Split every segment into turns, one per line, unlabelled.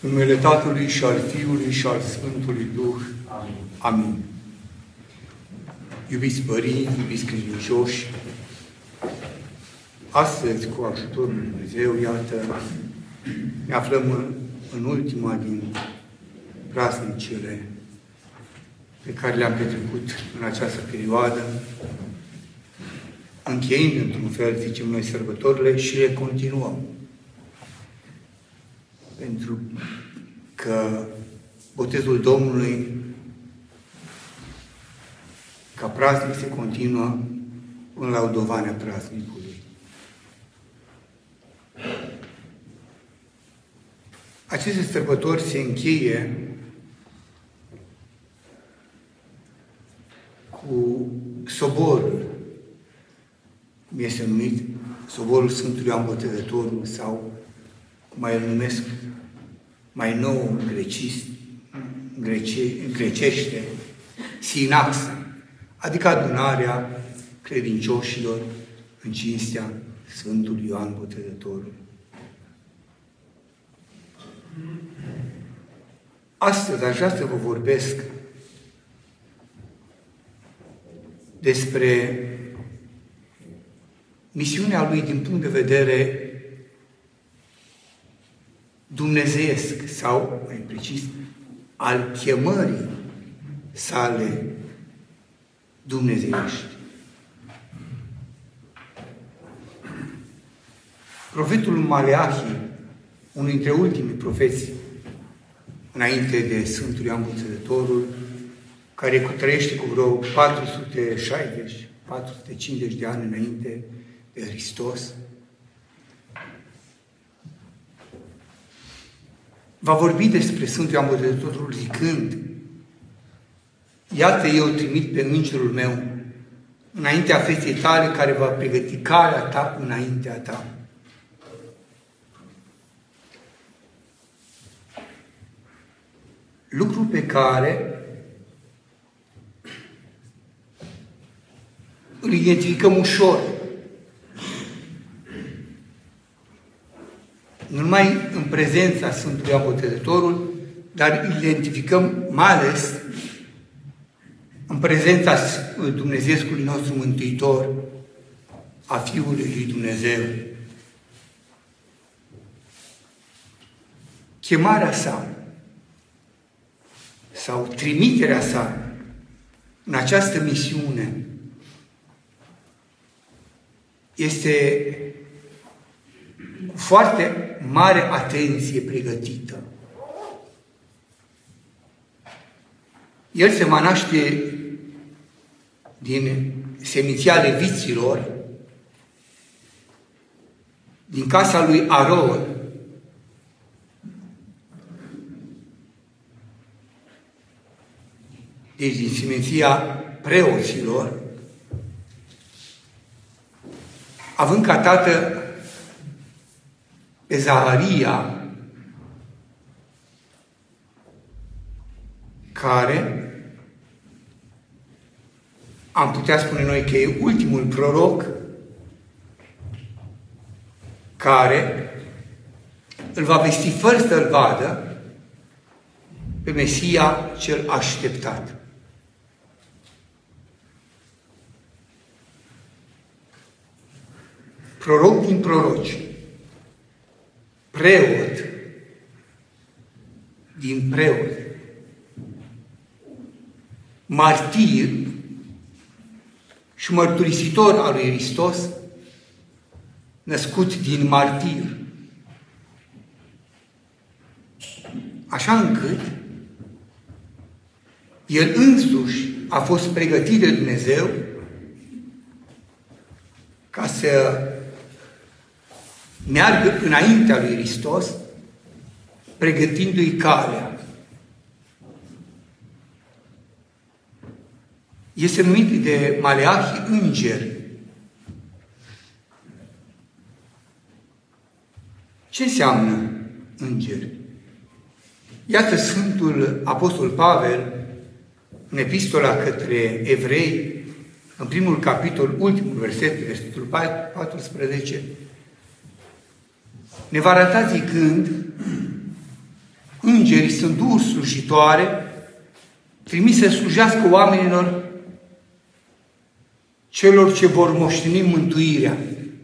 În numele Tatălui și al Fiului și al Sfântului Duh. Amin. Amin. Iubiți părinți, iubiți credincioși, astăzi, cu ajutorul lui Dumnezeu, iată, ne aflăm în ultima din praznicele pe care le-am petrecut în această perioadă, încheiind într-un fel, zicem noi, sărbătorile și le continuăm. Pentru că botezul Domnului ca praznic se continuă până la udovania praznicului. Aceste sărbători se încheie cu soborul, cum este numit, soborul Sfântului Ioan Botezătorul, sau cum mai îl numesc mai nou în grecește, sinaxa, adică adunarea credincioșilor în cinstea Sfântului Ioan Botezătorul. Astăzi aș vrea să vă vorbesc despre misiunea lui din punct de vedere dumnezeiesc, sau, mai precis, al chemării sale dumnezeiești. Profetul Maleahi, unul dintre ultimii profeți înainte de Sfântul Ioan Botezătorul, care trăiește cu vreo 450 de ani înainte de Hristos, va vorbi despre Sfântul Ioan Botezătorul zicând: iată, eu trimit pe îngerul meu înaintea feței tale, care va pregăti calea ta înaintea ta. Lucru pe care îl identificăm ușor. Nu numai în prezența Sfântului Ioan Botezătorul, dar îl identificăm mai ales în prezența Dumnezeescului nostru Mântuitor, a Fiului lui Dumnezeu. Chemarea sa sau trimiterea sa în această misiune este cu foarte mare atenție pregătită. El se naște din seminția leviților, din casa lui Aron, deci din seminția preoților, având ca tată pe Zaharia, care am putea spune noi că e ultimul proroc care îl va vesti fără să-l vadă pe Mesia cel așteptat. Proroc din proroci, preot din preot, martir și mărturisitor al lui Hristos, născut din martir. Așa încât el însuși a fost pregătit de Dumnezeu ca să meargă înaintea lui Hristos, pregătindu-i calea. Este numit de Maleahi înger. Ce înseamnă înger? Iată Sfântul Apostol Pavel, în epistola către evrei, în primul capitol, ultimul verset, versetul 14, ne va arăta zicând: îngerii sunt duhuri slujitoare, trimise să slujească oamenilor, celor ce vor moșteni mântuirea.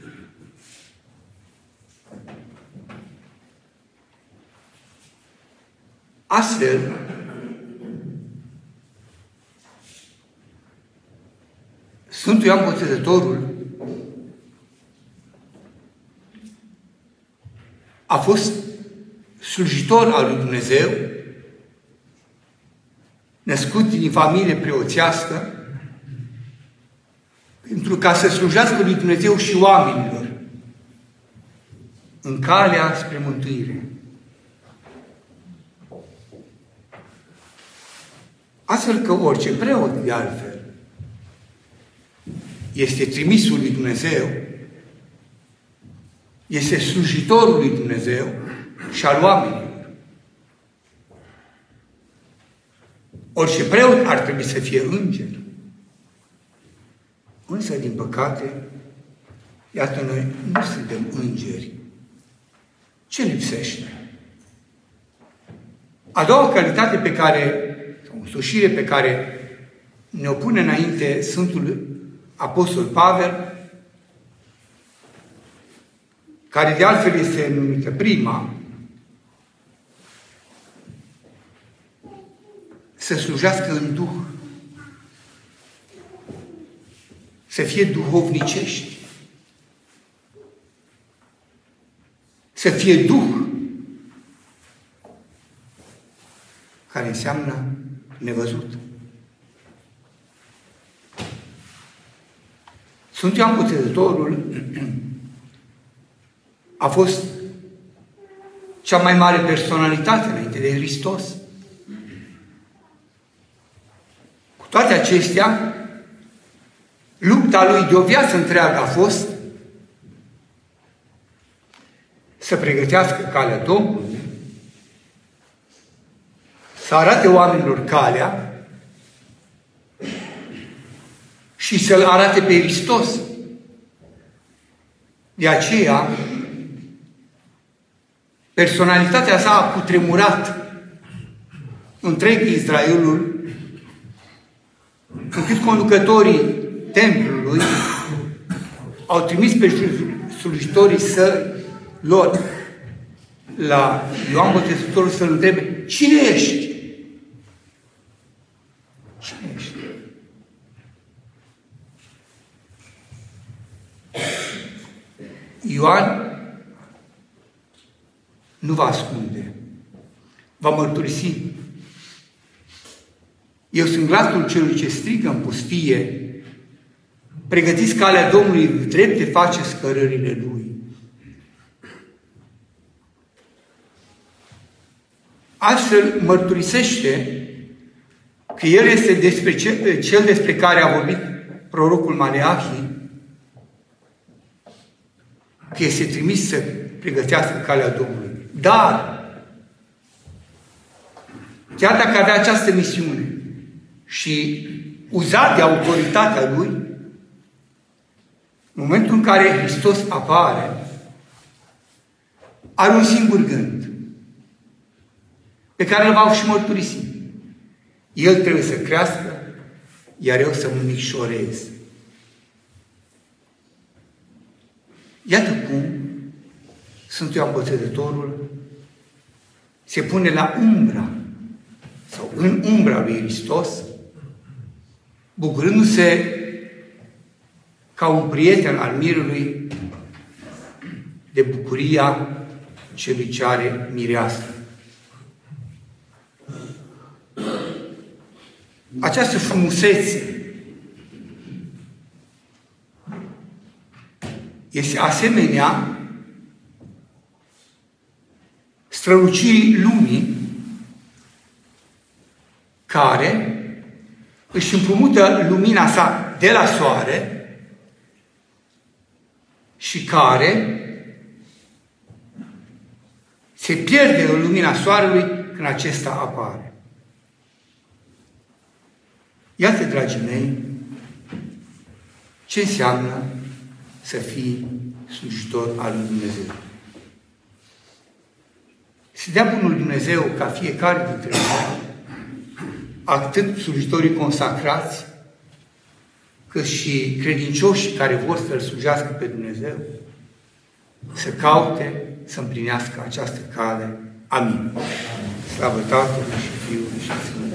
Astfel, Sfântul Ioan Botezătorul a fost slujitor al lui Dumnezeu, născut din familie preoțească, pentru ca să slujească lui Dumnezeu și oamenilor în calea spre mântuire. Astfel că orice preot, de altfel, este trimisul lui Dumnezeu, este slujitorul lui Dumnezeu și al oamenilor. Orice preot ar trebui să fie înger. Însă, din păcate, iată, noi nu suntem îngeri. Ce lipsește? A doua calitate pe care, sau însușire pe care ne-o pune înainte Sfântul Apostol Pavel, care de altfel este numită prima, să slujească în Duh, să fie duhovnicești, să fie Duh, care înseamnă nevăzut. Sfântul Ioan Botezătorul a fost cea mai mare personalitate înainte de Hristos. Cu toate acestea, lupta lui de o viață întreagă a fost să pregătească calea Domnului, să arate oamenilor calea și să-L arate pe Hristos. De aceea, personalitatea sa a cutremurat întreg Israelul, încât conducătorii templului au trimis pe slujitorii lor la Ioan Botezătorul să-l întrebe: cine ești? Cine ești? Ioan nu va ascunde, va mărturisi: eu sunt glasul celui ce strigă în pustie, pregătiți calea Domnului, drepte faceți cărările Lui. Astfel mărturisește că El este cel despre care a vorbit prorocul Maleahi, că este trimis să pregătească calea Domnului. Dar, chiar dacă avea această misiune și uzat de autoritatea Lui, în momentul în care Hristos apare, are un singur gând, pe care îl va și mărturisi. El trebuie să crească, iar eu să mă micșorez. Iată cum Sfântul Ioan Botezătorul se pune la umbra sau în umbra lui Hristos, bucurându-se ca un prieten al mirului de bucuria celui ce are mireasă. Această frumusețe este asemenea strălucirii lumii, care își împrumută lumina sa de la soare și care se pierde în lumina soarelui când acesta apare. Iată, dragii mei, ce înseamnă să fii slujitor al lui Dumnezeu. să dea bunul Dumnezeu ca fiecare dintre noi, atât slujitorii consacrați, cât și credincioșii care vor să-L slujească pe Dumnezeu, să caute să împlinească această cale. Amin. Slavă Tatălui și Fiului și Sfântului.